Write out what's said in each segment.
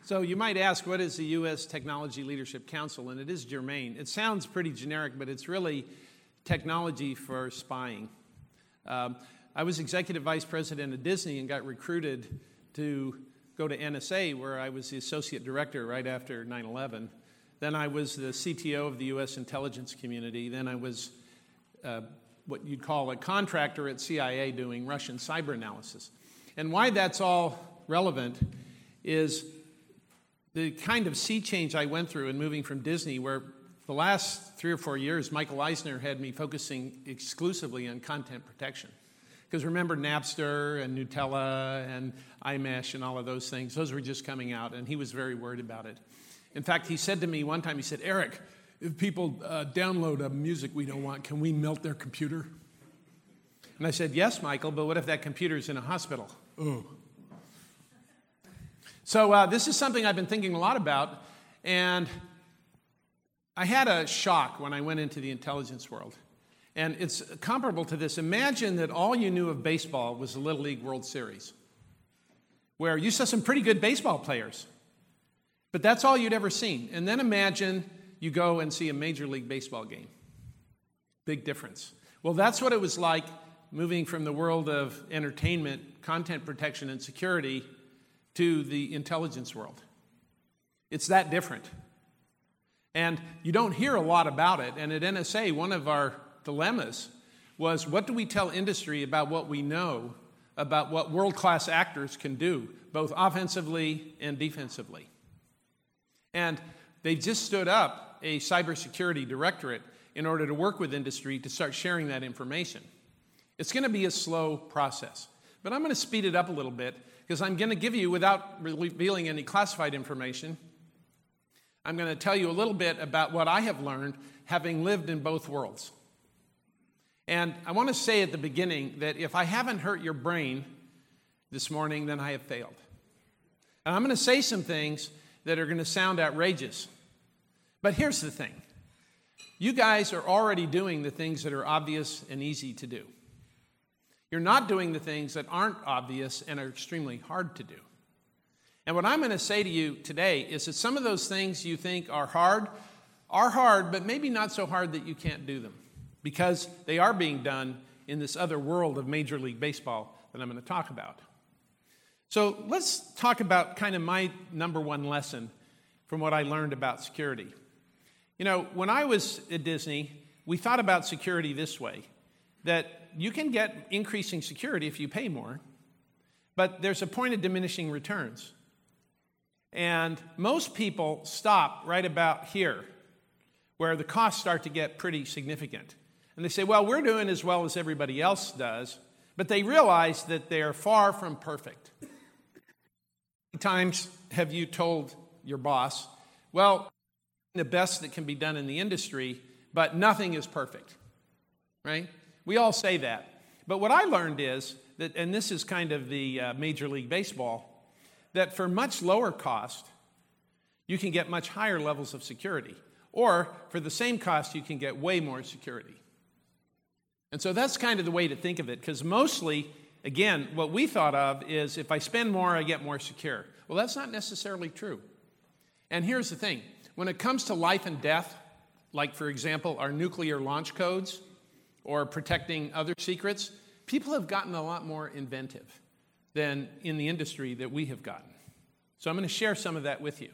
So you might ask, what is the U.S. Technology Leadership Council? And it is germane. It sounds pretty generic, but it's really technology for spying. I was executive vice president of Disney and got recruited to go to NSA, where I was the associate director right after 9/11. Then I was the CTO of the U.S. intelligence community. Then I was what you'd call a contractor at CIA doing Russian cyber analysis. And why that's all relevant is the kind of sea change I went through in moving from Disney, where the last 3 or 4 years, Michael Eisner had me focusing exclusively on content protection. Because remember Napster and Nutella and iMesh and all of those things, those were just coming out, and he was very worried about it. In fact, he said to me one time, he said, "Eric, if people download music we don't want, can we melt their computer?" And I said, "Yes, Michael, but what if that computer's in a hospital?" Oh. So this is something I've been thinking a lot about, and I had a shock when I went into the intelligence world. And it's comparable to this. Imagine that all you knew of baseball was the Little League World Series, where you saw some pretty good baseball players, but that's all you'd ever seen. And then imagine you go and see a Major League Baseball game. Big difference. Well, that's what it was like moving from the world of entertainment, content protection, and security to the intelligence world. It's that different. And you don't hear a lot about it. And at NSA, one of our dilemmas was, what do we tell industry about what we know about what world-class actors can do, both offensively and defensively? And they've just stood up a cybersecurity directorate in order to work with industry to start sharing that information. It's going to be a slow process. But I'm going to speed it up a little bit, because I'm going to give you, without revealing any classified information, I'm going to tell you a little bit about what I have learned having lived in both worlds. And I want to say at the beginning that if I haven't hurt your brain this morning, then I have failed. And I'm going to say some things that are going to sound outrageous. But here's the thing. You guys are already doing the things that are obvious and easy to do. You're not doing the things that aren't obvious and are extremely hard to do. And what I'm going to say to you today is that some of those things you think are hard, but maybe not so hard that you can't do them, because they are being done in this other world of Major League Baseball that I'm going to talk about. So let's talk about kind of my number one lesson from what I learned about security. You know, when I was at Disney, we thought about security this way, that you can get increasing security if you pay more, but there's a point of diminishing returns. And most people stop right about here, where the costs start to get pretty significant. And they say, well, we're doing as well as everybody else does, but they realize that they are far from perfect. How many times have you told your boss, well, the best that can be done in the industry, but nothing is perfect, right? We all say that. But what I learned is that, and this is kind of the Major League Baseball, that for much lower cost, you can get much higher levels of security. Or for the same cost, you can get way more security. And so that's kind of the way to think of it, because mostly, again, what we thought of is if I spend more, I get more secure. Well, that's not necessarily true. And here's the thing. When it comes to life and death, like, for example, our nuclear launch codes or protecting other secrets, people have gotten a lot more inventive than in the industry that we have gotten. So I'm going to share some of that with you.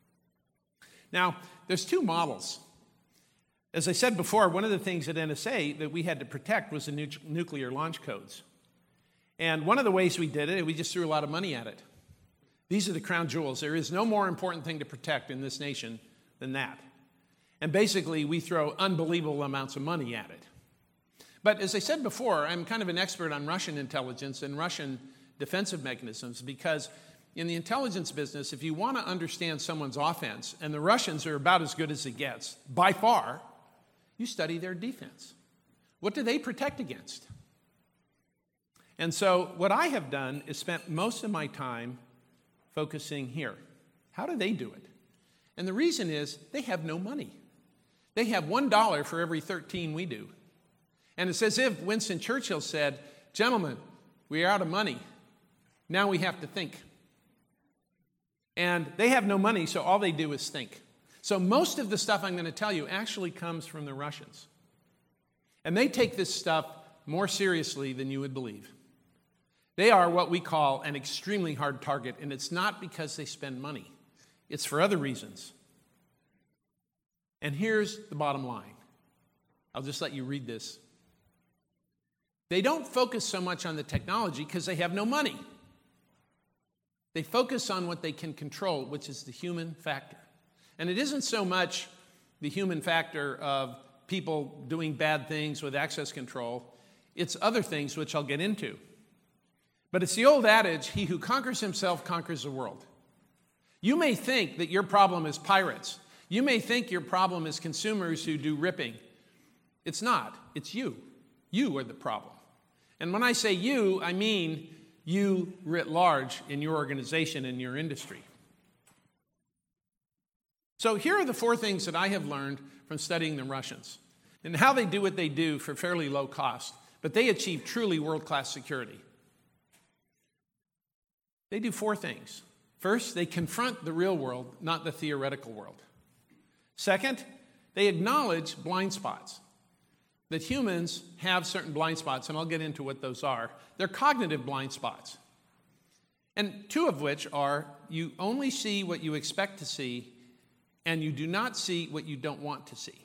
Now, there's two models. As I said before, one of the things at NSA that we had to protect was the nuclear launch codes. And one of the ways we did it, we just threw a lot of money at it. These are the crown jewels. There is no more important thing to protect in this nation than that. And basically, we throw unbelievable amounts of money at it. But as I said before, I'm kind of an expert on Russian intelligence and Russian defensive mechanisms, because in the intelligence business, if you want to understand someone's offense, and the Russians are about as good as it gets, by far, you study their defense. What do they protect against? And so what I have done is spent most of my time focusing here. How do they do it? And the reason is they have no money. They have $1 for every 13 we do. And it's as if Winston Churchill said, "Gentlemen, we are out of money. Now we have to think." And they have no money, so all they do is think. So most of the stuff I'm going to tell you actually comes from the Russians. And they take this stuff more seriously than you would believe. They are what we call an extremely hard target, and it's not because they spend money. It's for other reasons. And here's the bottom line. I'll just let you read this. They don't focus so much on the technology because they have no money. They focus on what they can control, which is the human factor. And it isn't so much the human factor of people doing bad things with access control. It's other things which I'll get into. But it's the old adage, he who conquers himself conquers the world. You may think that your problem is pirates. You may think your problem is consumers who do ripping. It's not. It's you. You are the problem. And when I say you, I mean you writ large in your organization and your industry. So here are the 4 things that I have learned from studying the Russians and how they do what they do for fairly low cost, but they achieve truly world-class security. They do 4 things. First, they confront the real world, not the theoretical world. Second, they acknowledge blind spots. That humans have certain blind spots, and I'll get into what those are. They're cognitive blind spots. And 2 of which are you only see what you expect to see, and you do not see what you don't want to see.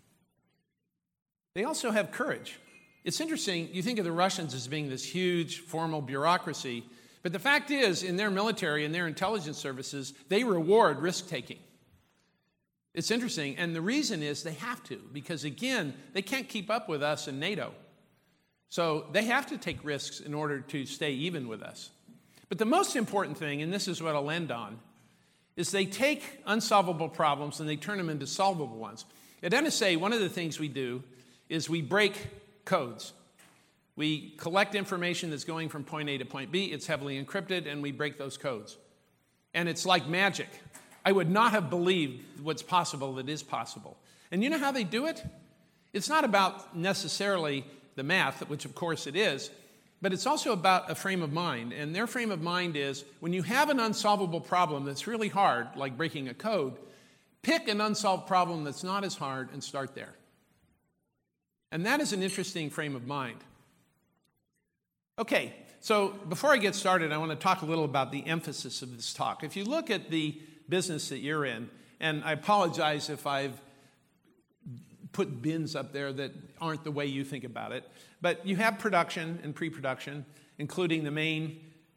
They also have courage. It's interesting, you think of the Russians as being this huge formal bureaucracy, but the fact is, in their military and their intelligence services, they reward risk-taking. It's interesting, and the reason is they have to, because again, they can't keep up with us in NATO. So they have to take risks in order to stay even with us. But the most important thing, and this is what I'll end on, is they take unsolvable problems and they turn them into solvable ones. At NSA, one of the things we do is we break codes. We collect information that's going from point A to point B. It's heavily encrypted, and we break those codes. And it's like magic. I would not have believed what's possible that is possible. And you know how they do it? It's not about necessarily the math, which of course it is, but it's also about a frame of mind. And their frame of mind is when you have an unsolvable problem that's really hard, like breaking a code, pick an unsolved problem that's not as hard and start there. And that is an interesting frame of mind. Okay, so before I get started, I want to talk a little about the emphasis of this talk. If you look at the business that you're in, and I apologize if I've put bins up there that aren't the way you think about it, but you have production and pre-production, including the main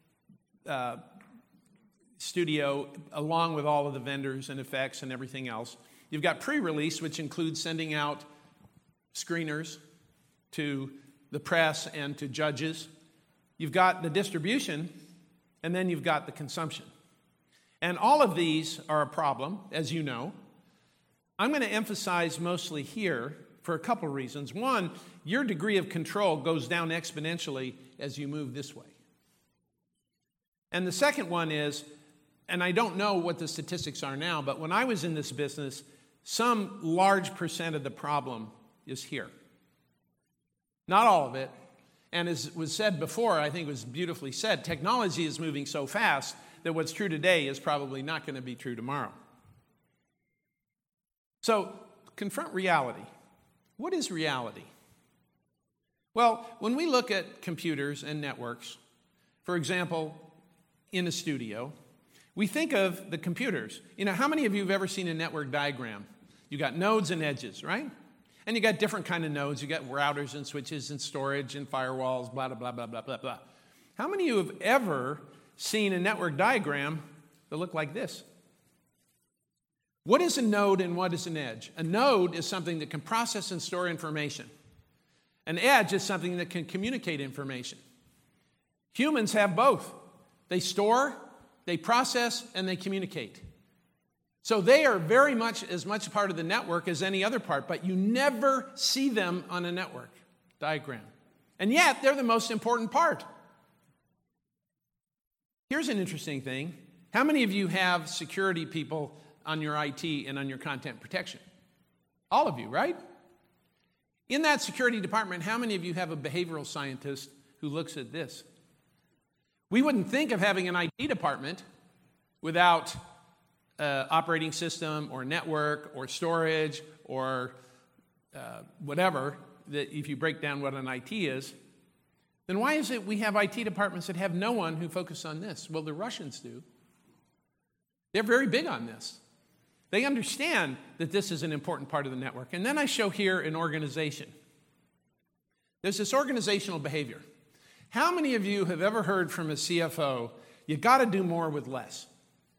studio, along with all of the vendors and effects and everything else. You've got pre-release, which includes sending out screeners to the press and to judges. You've got the distribution, and then you've got the consumption. And all of these are a problem, as you know. I'm going to emphasize mostly here for a couple reasons. One, your degree of control goes down exponentially as you move this way. And the second one is, and I don't know what the statistics are now, but when I was in this business, some large percent of the problem is here. Not all of it. And as was said before, I think it was beautifully said, technology is moving so fast that what's true today is probably not going to be true tomorrow. So, confront reality. What is reality? Well, when we look at computers and networks, for example, in a studio, we think of the computers. You know, how many of you have ever seen a network diagram? You got nodes and edges, right? And you got different kind of nodes. You got routers and switches and storage and firewalls, blah, blah, blah, blah, blah, blah, blah. How many of you have ever seen a network diagram that looked like this? What is a node and what is an edge? A node is something that can process and store information. An edge is something that can communicate information. Humans have both. They store, they process, and they communicate. So they are very much as much part of the network as any other part, but you never see them on a network diagram. And yet, they're the most important part. Here's an interesting thing. How many of you have security people on your IT and on your content protection? All of you, right? In that security department, how many of you have a behavioral scientist who looks at this? We wouldn't think of having an IT department without operating system or network or storage or whatever, that if you break down what an IT is, then why is it we have IT departments that have no one who focus on this? Well, the Russians do. They're very big on this. They understand that this is an important part of the network. And then I show here an organization. There's this organizational behavior. How many of you have ever heard from a CFO, you got to do more with less?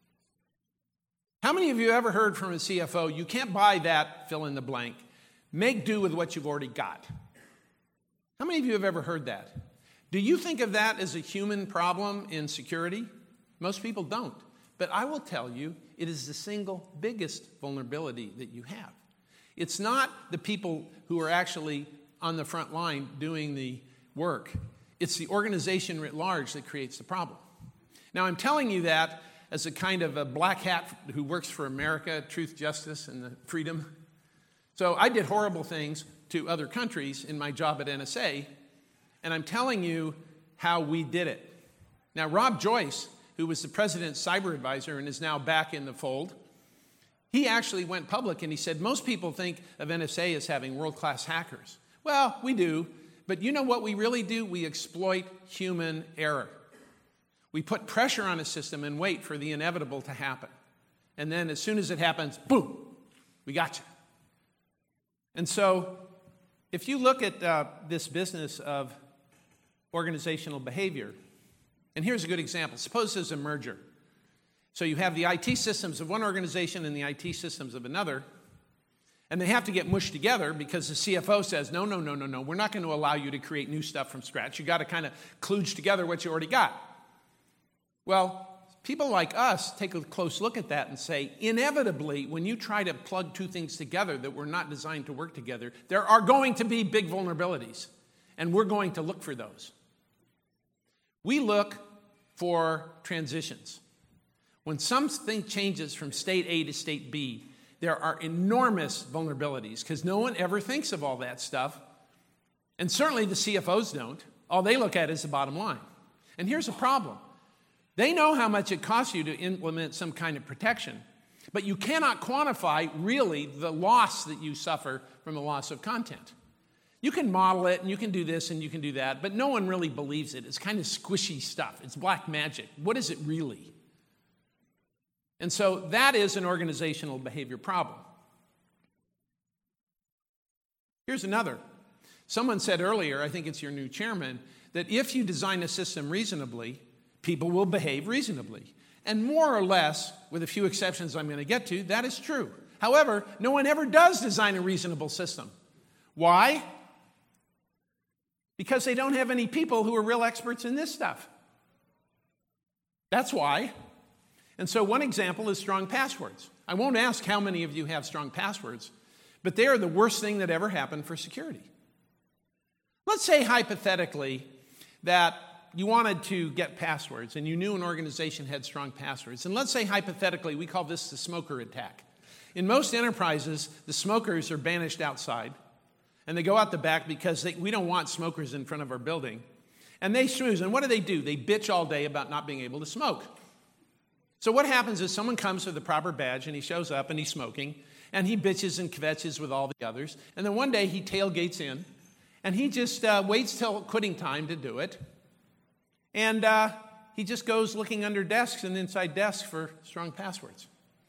How many of you ever heard from a CFO, you can't buy that, fill in the blank, make do with what you've already got? How many of you have ever heard that? Do you think of that as a human problem in security? Most people don't. But I will tell you, it is the single biggest vulnerability that you have. It's not the people who are actually on the front line doing the work. It's the organization writ large that creates the problem. Now, I'm telling you that as a kind of a black hat who works for America, truth, justice, and the freedom. So I did horrible things to other countries in my job at NSA, and I'm telling you how we did it. Now, Rob Joyce, who was the president's cyber advisor and is now back in the fold, he actually went public and he said, most people think of NSA as having world-class hackers. Well, we do, but you know what we really do? We exploit human error. We put pressure on a system and wait for the inevitable to happen. And then as soon as it happens, boom, we got you. And so if you look at this business of organizational behavior, and here's a good example. Suppose there's a merger. So you have the IT systems of one organization and the IT systems of another, and they have to get mushed together because the CFO says, no, we're not going to allow you to create new stuff from scratch. You got to kind of kludge together what you already got. Well, people like us take a close look at that and say, inevitably, when you try to plug two things together that were not designed to work together, there are going to be big vulnerabilities, and we're going to look for those. We look for transitions. When something changes from state A to state B, there are enormous vulnerabilities because no one ever thinks of all that stuff. And certainly the CFOs don't. All they look at is the bottom line. And here's the problem. They know how much it costs you to implement some kind of protection, but you cannot quantify really the loss that you suffer from the loss of content. You can model it, and you can do this, and you can do that, but no one really believes it. It's kind of squishy stuff. It's black magic. What is it really? And so that is an organizational behavior problem. Here's another. Someone said earlier, I think it's your new chairman, that if you design a system reasonably, people will behave reasonably. And more or less, with a few exceptions I'm going to get to, that is true. However, no one ever does design a reasonable system. Why? Because they don't have any people who are real experts in this stuff. That's why. And so one example is strong passwords. I won't ask how many of you have strong passwords, but they are the worst thing that ever happened for security. Let's say hypothetically that you wanted to get passwords and you knew an organization had strong passwords. And let's say hypothetically we call this the smoker attack. In most enterprises, the smokers are banished outside. And they go out the back because we don't want smokers in front of our building. And they snooze. And what do? They bitch all day about not being able to smoke. So what happens is someone comes with the proper badge, and he shows up, and he's smoking, and he bitches and kvetches with all the others. And then one day he tailgates in, and he just waits till quitting time to do it. And he just goes looking under desks and inside desks for strong passwords.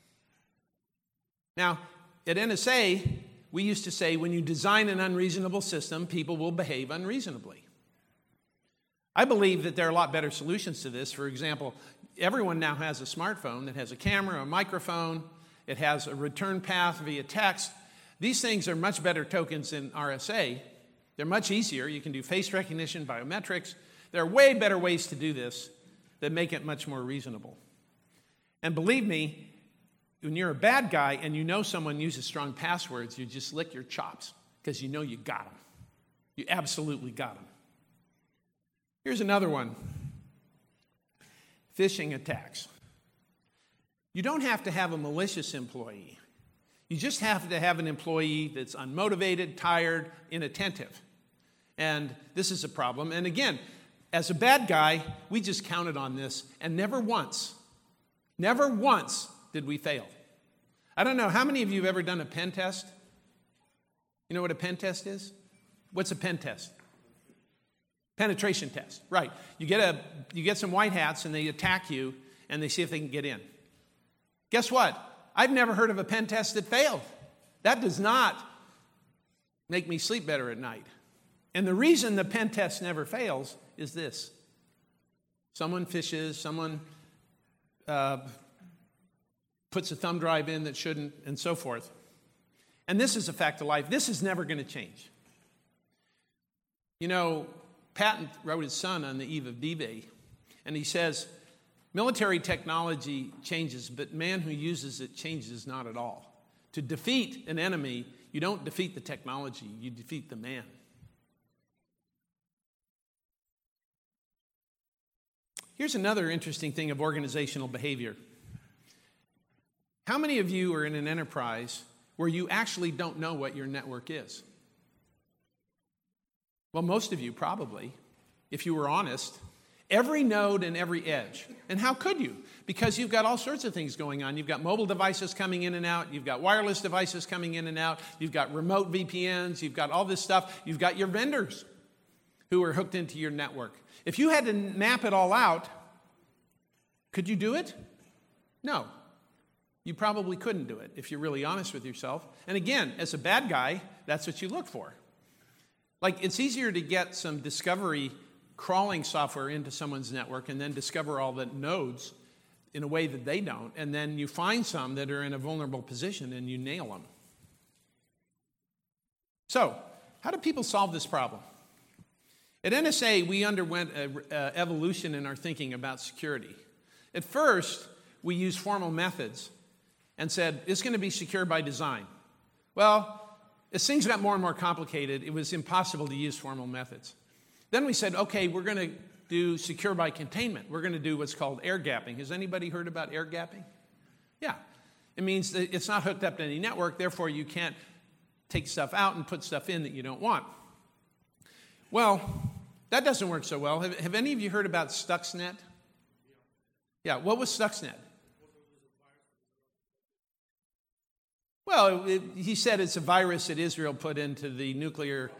Now, at NSA, we used to say, when you design an unreasonable system, people will behave unreasonably. I believe that there are a lot better solutions to this. For example, everyone now has a smartphone that has a camera, a microphone. It has a return path via text. These things are much better tokens than RSA. They're much easier. You can do face recognition, biometrics. There are way better ways to do this that make it much more reasonable. And believe me, when you're a bad guy and you know someone uses strong passwords, you just lick your chops because you know you got them. You absolutely got them. Here's another one. Phishing attacks. You don't have to have a malicious employee. You just have to have an employee that's unmotivated, tired, inattentive. And this is a problem. And again, as a bad guy, we just counted on this, and never once Never once did we fail. I don't know, how many of you have ever done a pen test? You know what a pen test is? What's a pen test? Penetration test, right. You get some white hats and they attack you and they see if they can get in. Guess what? I've never heard of a pen test that failed. That does not make me sleep better at night. And the reason the pen test never fails is this. Someone fishes, someone puts a thumb drive in that shouldn't, and so forth. And this is a fact of life. This is never going to change. You know, Patton wrote his son on the eve of D-Day, and he says, military technology changes, but man who uses it changes not at all. To defeat an enemy, you don't defeat the technology, you defeat the man. Here's another interesting thing of organizational behavior. How many of you are in an enterprise where you actually don't know what your network is? Well, most of you probably, if you were honest. Every node and every edge. And how could you? Because you've got all sorts of things going on. You've got mobile devices coming in and out. You've got wireless devices coming in and out. You've got remote VPNs. You've got all this stuff. You've got your vendors who are hooked into your network. If you had to map it all out, could you do it? No. You probably couldn't do it if you're really honest with yourself. And again, as a bad guy, that's what you look for. Like, it's easier to get some discovery crawling software into someone's network and then discover all the nodes in a way that they don't, and then you find some that are in a vulnerable position and you nail them. So, how do people solve this problem? At NSA, we underwent an evolution in our thinking about security. At first, we used formal methods and said, it's going to be secure by design. Well, as things got more and more complicated, it was impossible to use formal methods. Then we said, okay, we're going to do secure by containment. We're going to do what's called air gapping. Has anybody heard about air gapping? Yeah. It means that it's not hooked up to any network, therefore you can't take stuff out and put stuff in that you don't want. Well, that doesn't work so well. Have any of you heard about Stuxnet? Yeah, what was Stuxnet? Well, he said it's a virus that Israel put into the nuclear...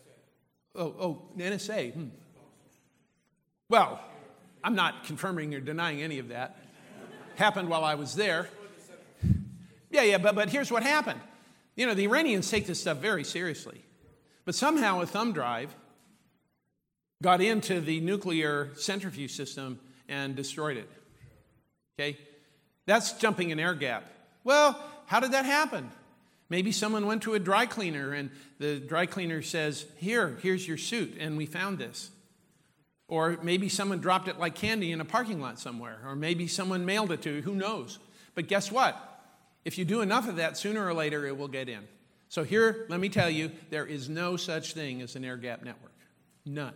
NSA. Well, I'm not confirming or denying any of that. Happened while I was there. Yeah, but here's what happened. You know, the Iranians take this stuff very seriously. But somehow a thumb drive got into the nuclear centrifuge system and destroyed it. Okay? That's jumping an air gap. Well, how did that happen? Maybe someone went to a dry cleaner and the dry cleaner says, here's your suit, and we found this. Or maybe someone dropped it like candy in a parking lot somewhere. Or maybe someone mailed it to you, who knows? But guess what? If you do enough of that, sooner or later it will get in. So here, let me tell you, there is no such thing as an air gap network. None.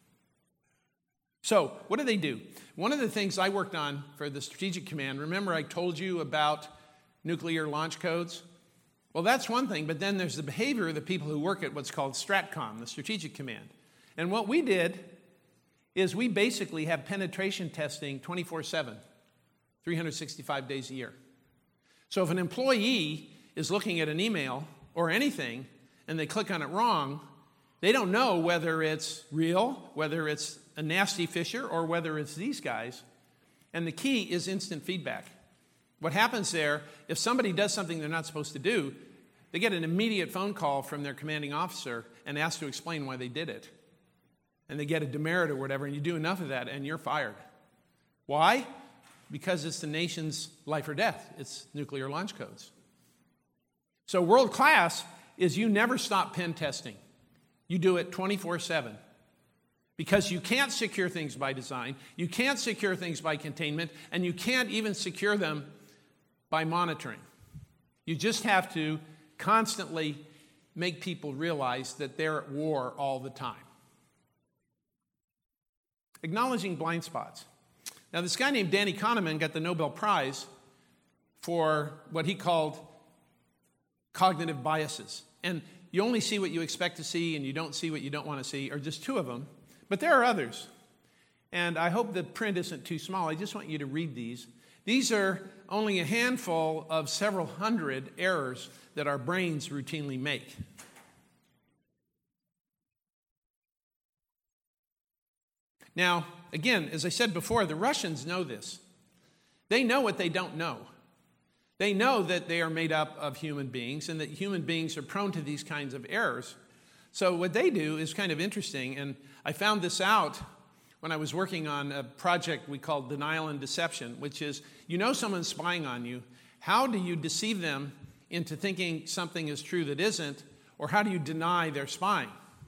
So what do they do? One of the things I worked on for the Strategic Command, remember I told you about nuclear launch codes? Well, that's one thing, but then there's the behavior of the people who work at what's called STRATCOM, the Strategic Command. And what we did is we basically have penetration testing 24/7, 365 days a year. So if an employee is looking at an email or anything and they click on it wrong, they don't know whether it's real, whether it's a nasty phisher, or whether it's these guys. And the key is instant feedback. What happens there, if somebody does something they're not supposed to do, they get an immediate phone call from their commanding officer and asked to explain why they did it. And they get a demerit or whatever, and you do enough of that, and you're fired. Why? Because it's the nation's life or death. It's nuclear launch codes. So world class is you never stop pen testing. You do it 24/7. Because you can't secure things by design, you can't secure things by containment, and you can't even secure them by monitoring. You just have to constantly make people realize that they're at war all the time. Acknowledging blind spots. Now, this guy named Danny Kahneman got the Nobel Prize for what he called cognitive biases. And you only see what you expect to see, and you don't see what you don't want to see, or just two of them. But there are others. And I hope the print isn't too small. I just want you to read these. These are only a handful of several hundred errors that our brains routinely make. Now, again, as I said before, the Russians know this. They know what they don't know. They know that they are made up of human beings and that human beings are prone to these kinds of errors. So what they do is kind of interesting, and I found this out when I was working on a project we called Denial and Deception, which is, you know someone's spying on you. How do you deceive them into thinking something is true that isn't, or how do you deny they're spying?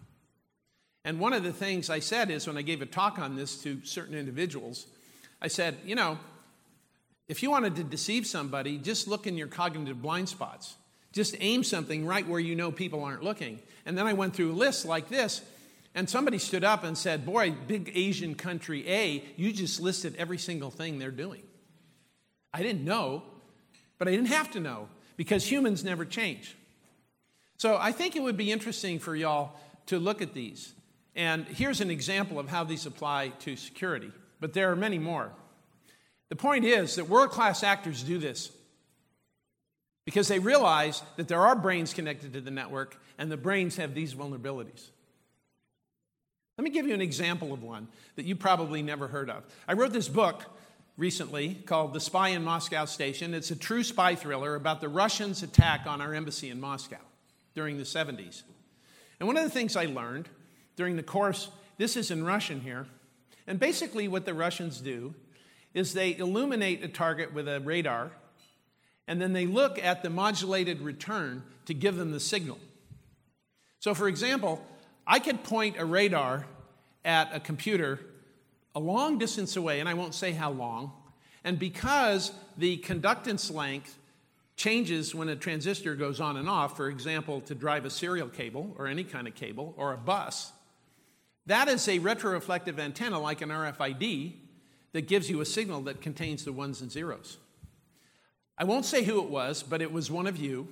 And one of the things I said is, when I gave a talk on this to certain individuals, I said, you know, if you wanted to deceive somebody, just look in your cognitive blind spots. Just aim something right where you know people aren't looking. And then I went through lists like this, and somebody stood up and said, boy, big Asian country A, you just listed every single thing they're doing. I didn't know, but I didn't have to know, because humans never change. So I think it would be interesting for y'all to look at these. And here's an example of how these apply to security, but there are many more. The point is that world-class actors do this because they realize that there are brains connected to the network, and the brains have these vulnerabilities. Let me give you an example of one that you probably never heard of. I wrote this book recently called The Spy in Moscow Station. It's a true spy thriller about the Russians' attack on our embassy in Moscow during the 70s. And one of the things I learned during the course, this is in Russian here, and basically what the Russians do is they illuminate a target with a radar, and then they look at the modulated return to give them the signal. So for example, I could point a radar at a computer a long distance away, and I won't say how long, and because the conductance length changes when a transistor goes on and off, for example, to drive a serial cable or any kind of cable or a bus, that is a retroreflective antenna like an RFID that gives you a signal that contains the ones and zeros. I won't say who it was, but it was one of you.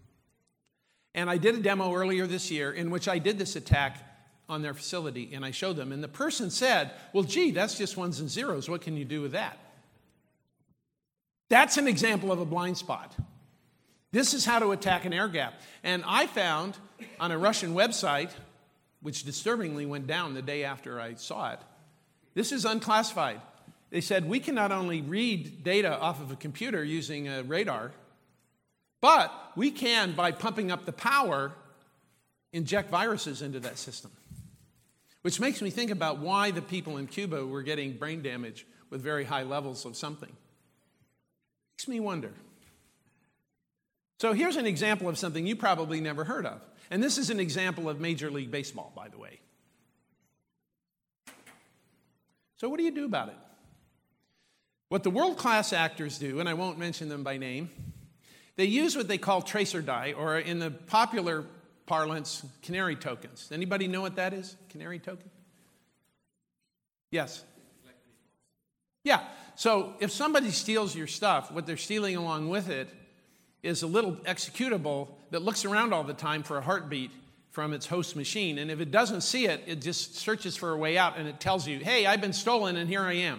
And I did a demo earlier this year in which I did this attack on their facility, and I showed them. And the person said, well, gee, that's just ones and zeros. What can you do with that? That's an example of a blind spot. This is how to attack an air gap. And I found on a Russian website, which disturbingly went down the day after I saw it, this is unclassified. They said, we can not only read data off of a computer using a radar, but we can, by pumping up the power, inject viruses into that system. Which makes me think about why the people in Cuba were getting brain damage with very high levels of something. Makes me wonder. So here's an example of something you probably never heard of. And this is an example of Major League Baseball, by the way. So what do you do about it? What the world-class actors do, and I won't mention them by name, they use what they call tracer dye, or in the popular parlance, canary tokens. Anybody know what that is? Canary token? Yes. Yeah. So if somebody steals your stuff, what they're stealing along with it is a little executable that looks around all the time for a heartbeat from its host machine. And if it doesn't see it, it just searches for a way out and it tells you, hey, I've been stolen and here I am.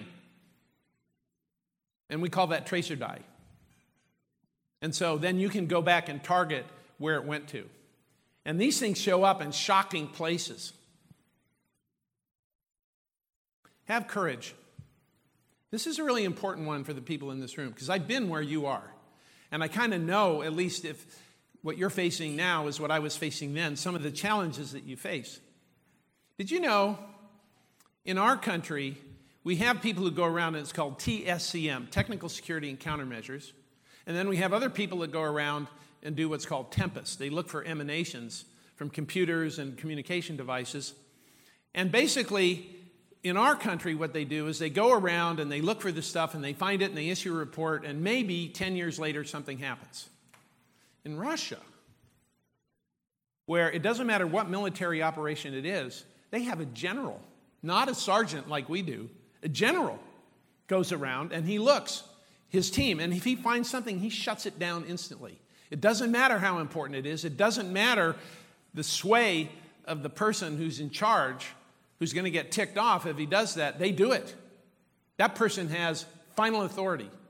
And we call that tracer dye. And so then you can go back and target where it went to. And these things show up in shocking places. Have courage. This is a really important one for the people in this room, because I've been where you are. And I kind of know, at least if what you're facing now is what I was facing then, some of the challenges that you face. Did you know, in our country, we have people who go around, and it's called TSCM, Technical Security and Countermeasures. And then we have other people that go around and do what's called Tempest. They look for emanations from computers and communication devices. And basically, in our country, what they do is they go around and they look for the stuff and they find it and they issue a report, and maybe 10 years later something happens. In Russia, where it doesn't matter what military operation it is, they have a general, not a sergeant like we do. A general goes around and he looks, his team, and if he finds something, he shuts it down instantly. It doesn't matter how important it is. It doesn't matter the sway of the person who's in charge, who's going to get ticked off if he does that. They do it. That person has final authority.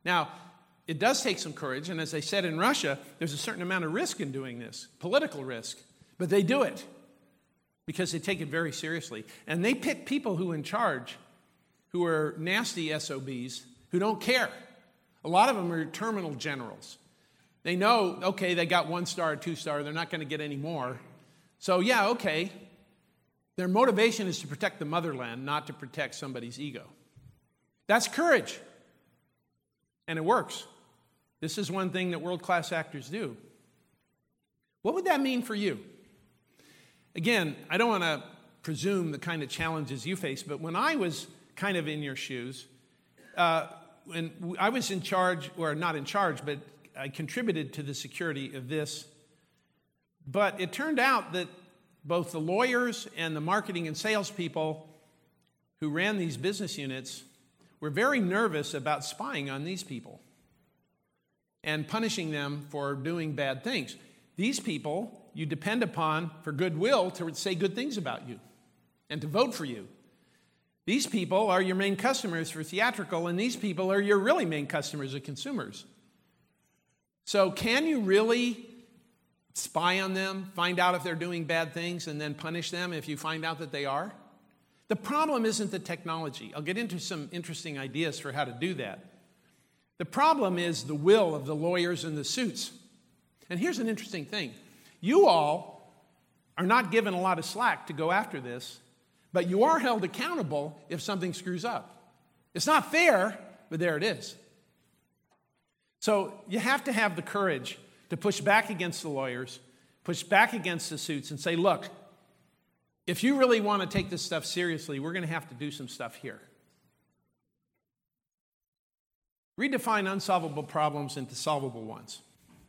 Now, it does take some courage, and as I said in Russia, there's a certain amount of risk in doing this, political risk, but they do it because they take it very seriously. And they pick people who are in charge, who are nasty SOBs, who don't care. A lot of them are terminal generals. They know, okay, they got 1 star or 2 star, they're not going to get any more. So yeah, okay. Their motivation is to protect the motherland, not to protect somebody's ego. That's courage. And it works. This is one thing that world-class actors do. What would that mean for you? Again, I don't want to presume the kind of challenges you face, but when I was kind of in your shoes, when I was in charge, or not in charge, but I contributed to the security of this. But it turned out that both the lawyers and the marketing and salespeople who ran these business units were very nervous about spying on these people and punishing them for doing bad things. These people you depend upon for goodwill to say good things about you and to vote for you. These people are your main customers for theatrical, and these people are your really main customers as consumers. So can you really spy on them, find out if they're doing bad things, and then punish them if you find out that they are? The problem isn't the technology. I'll get into some interesting ideas for how to do that. The problem is the will of the lawyers and the suits. And here's an interesting thing. You all are not given a lot of slack to go after this, but you are held accountable if something screws up. It's not fair, but there it is. So you have to have the courage to push back against the lawyers, push back against the suits, and say, look, if you really want to take this stuff seriously, we're going to have to do some stuff here. Redefine unsolvable problems into solvable ones.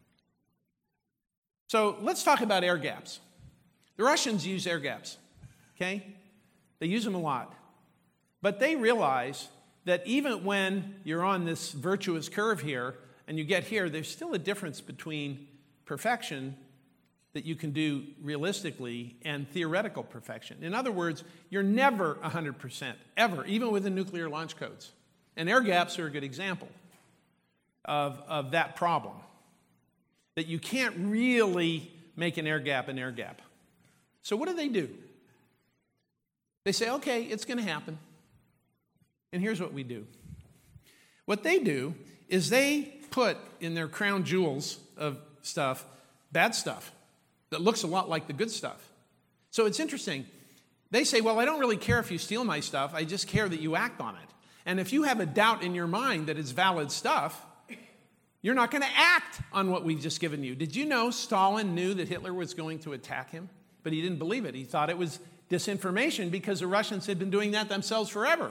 So let's talk about air gaps. The Russians use air gaps, okay? They use them a lot. But they realize that even when you're on this virtuous curve here and you get here, there's still a difference between perfection that you can do realistically and theoretical perfection. In other words, you're never 100%, ever, even with the nuclear launch codes. And air gaps are a good example of that problem, that you can't really make an air gap an air gap. So what do? They say, okay, it's going to happen. And here's what we do. What they do is they put in their crown jewels of stuff, bad stuff, that looks a lot like the good stuff. So it's interesting. They say, well, I don't really care if you steal my stuff. I just care that you act on it. And if you have a doubt in your mind that it's valid stuff, you're not going to act on what we've just given you. Did you know Stalin knew that Hitler was going to attack him? But he didn't believe it. He thought it was disinformation because the Russians had been doing that themselves forever.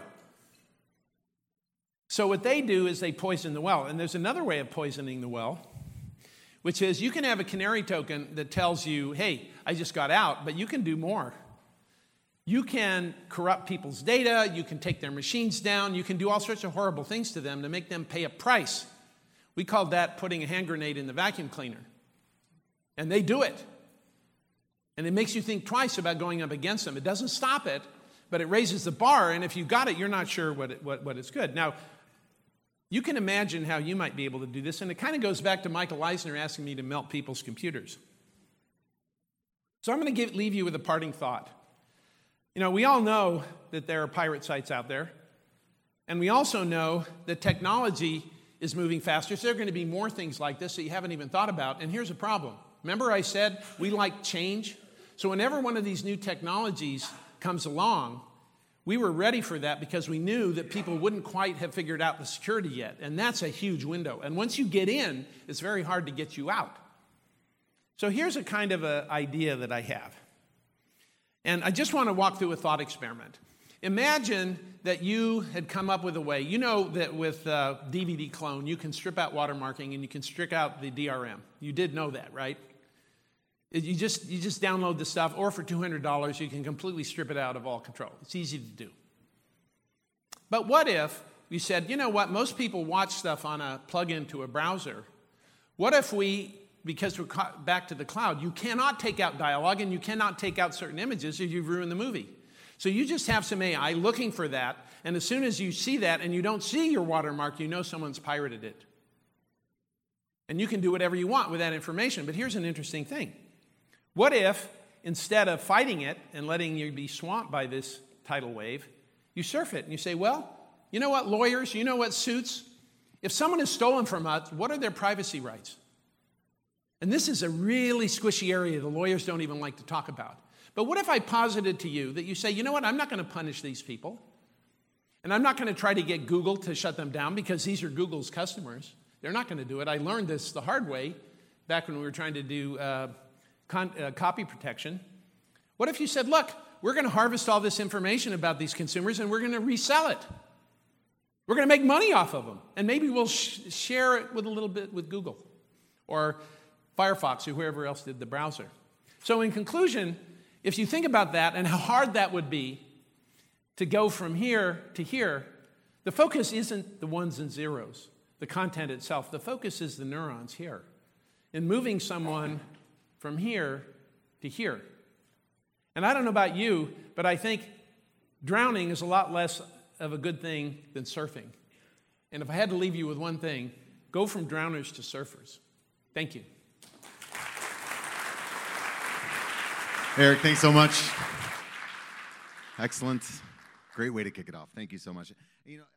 So what they do is they poison the well. And there's another way of poisoning the well, which is you can have a canary token that tells you, hey, I just got out, but you can do more. You can corrupt people's data. You can take their machines down. You can do all sorts of horrible things to them to make them pay a price. We called that putting a hand grenade in the vacuum cleaner. And they do it. And it makes you think twice about going up against them. It doesn't stop it, but it raises the bar. And if you got it, you're not sure what is good. Now, you can imagine how you might be able to do this. And it kind of goes back to Michael Eisner asking me to melt people's computers. So I'm going to leave you with a parting thought. You know, we all know that there are pirate sites out there. And we also know that technology is moving faster. So there are going to be more things like this that you haven't even thought about. And here's a problem. Remember I said we like change? So whenever one of these new technologies comes along, we were ready for that because we knew that people wouldn't quite have figured out the security yet. And that's a huge window. And once you get in, it's very hard to get you out. So here's a kind of an idea that I have. And I just want to walk through a thought experiment. Imagine that you had come up with a way. You know that with DVD clone, you can strip out watermarking and you can strip out the DRM. You did know that, right? You just download the stuff, or for $200, you can completely strip it out of all control. It's easy to do. But what if we said, you know what, most people watch stuff on a plug-in to a browser. What if we, because we're back to the cloud, you cannot take out dialogue and you cannot take out certain images or you've ruined the movie. So you just have some AI looking for that, and as soon as you see that and you don't see your watermark, you know someone's pirated it. And you can do whatever you want with that information. But here's an interesting thing. What if, instead of fighting it and letting you be swamped by this tidal wave, you surf it and you say, well, you know what, lawyers, you know what, suits? If someone has stolen from us, what are their privacy rights? And this is a really squishy area the lawyers don't even like to talk about. But what if I posited to you that you say, you know what, I'm not going to punish these people. And I'm not going to try to get Google to shut them down because these are Google's customers. They're not going to do it. I learned this the hard way back when we were trying to do copy protection. What if you said, look, we're going to harvest all this information about these consumers and we're going to resell it. We're going to make money off of them. And maybe we'll share it with a little bit with Google or Firefox or whoever else did the browser. So in conclusion, if you think about that and how hard that would be to go from here to here, the focus isn't the ones and zeros, the content itself. The focus is the neurons here in moving someone from here to here. And I don't know about you, but I think drowning is a lot less of a good thing than surfing. And if I had to leave you with one thing, go from drowners to surfers. Thank you. Eric, thanks so much. Excellent. Great way to kick it off. Thank you so much.